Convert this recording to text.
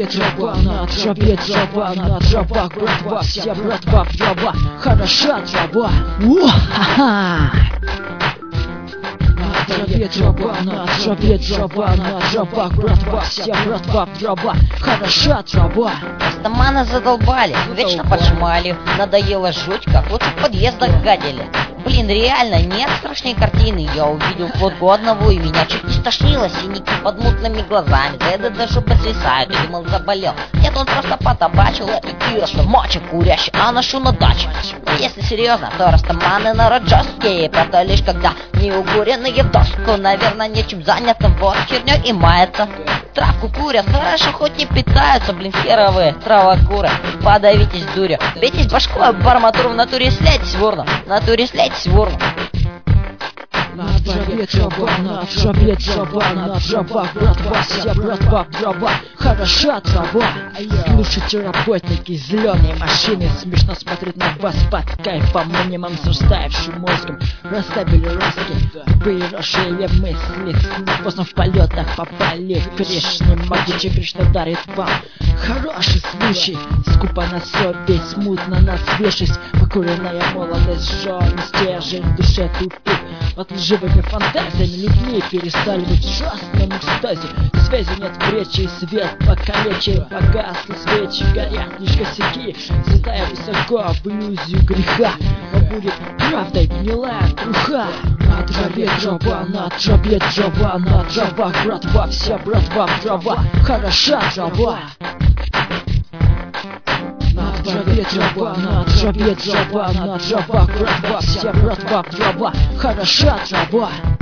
траве трава, на траве трава, на травах братва, вся братва трава, хороша трава. О-ха-ха! На траве трава, на траве трава, на травах братва, вся братва трава, хороша трава. Растаманы задолбали, вечно поджимали, надоело жуть, как лучше в подъездах гадили. Блин, реально, нет страшней картины. Я увидел фотку одного, и меня чуть не стошнило. Синяки под мутными глазами, да шубы свисают, и думал, заболел. Нет, он просто потабачил эту тиросу, мочи курящий, а ношу на даче. Но если серьезно, то растаманы народ жесткие, правда лишь когда не угоренные в доску. Наверное, нечем заняться, вот херней и мается. Травку курят, хорошо, хоть не питаются, блин, херовые травокуры. Подавитесь дурью, бейтесь башкой, барматуру, в натуре слейтесь в урну, в натуре слейтесь в урну. На траве трава, на траве трава, на травах братва, вся братва трава, хороша трава. Слушайте, работники, зеленые машины, смешно смотреть на вас под кайфом, минимум с растаявшим мозгом. Расставили роски, выросшие мысли, поздно в полетах попали в криш. Не могучий Кришна дарит вам хороший случай. Скупо на совесть, смутно на свежесть, покуренная молодость, жжёный стержень, в душе тупик. Под лживыми фантазиями людьми перестали быть в ужасном экстазе. Связи нет в речи, и свет покалечен, погасли свечи, горят лишь косяки, взлетая высоко в иллюзию греха. Но будет правдой гнилая труха. На траве трава, на траве трава, на травах братва, вся братва трава, хороша трава. На траве трава, на траве трава, на травах братва, вся братва трава, хороша трава.